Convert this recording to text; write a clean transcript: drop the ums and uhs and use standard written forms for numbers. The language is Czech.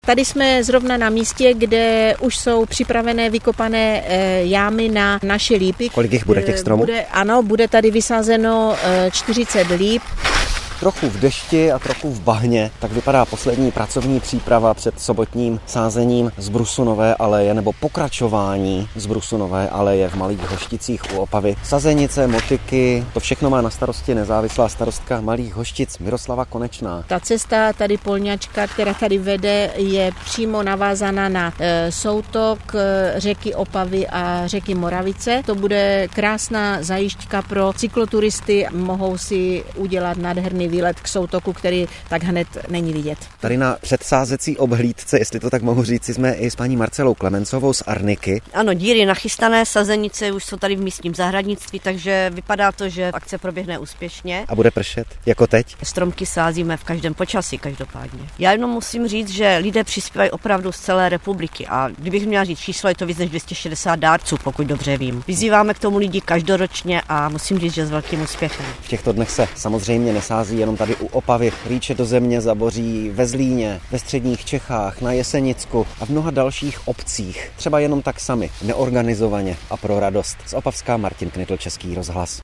Tady jsme zrovna na místě, kde už jsou připravené vykopané jámy na naše lípy. Kolik jich bude těch stromů? Bude tady vysázeno 40 líp. Trochu v dešti a trochu v bahně, tak vypadá poslední pracovní příprava před sobotním sázením zbrusu Nové aleje nebo pokračování zbrusu Nové aleje v Malých Hošticích u Opavy. Sazenice, motyky, to všechno má na starosti nezávislá starostka Malých Hoštic Miroslava Konečná. Ta cesta tady polňačka, která tady vede, je přímo navázaná na soutok řeky Opavy a řeky Moravice. To bude krásná zajížďka pro cykloturisty, mohou si udělat nádherný výlet k soutoku, který tak hned není vidět. Tady na předsázecí obhlídce, jestli to tak mohu říct, jsme i s paní Marcelou Klemencovou z Arniky. Ano, díry nachystané, sazenice už jsou tady v místním zahradnictví, takže vypadá to, že akce proběhne úspěšně. A bude pršet, jako teď? Stromky sázíme v každém počasí, každopádně. Já jenom musím říct, že lidé přispívají opravdu z celé republiky a kdybych měla říct číslo, je to víc než 260 dárců, pokud dobře vím. Vyzýváme k tomu lidi každoročně a musím říct, že s velkým úspěchem. V těchto dnech se samozřejmě nesází jenom tady u Opavy, rýče do země zaboří ve Zlíně, ve středních Čechách, na Jesenicku a v mnoha dalších obcích. Třeba jenom tak sami, neorganizovaně a pro radost. Z Opavska Martin Knitl, Český rozhlas.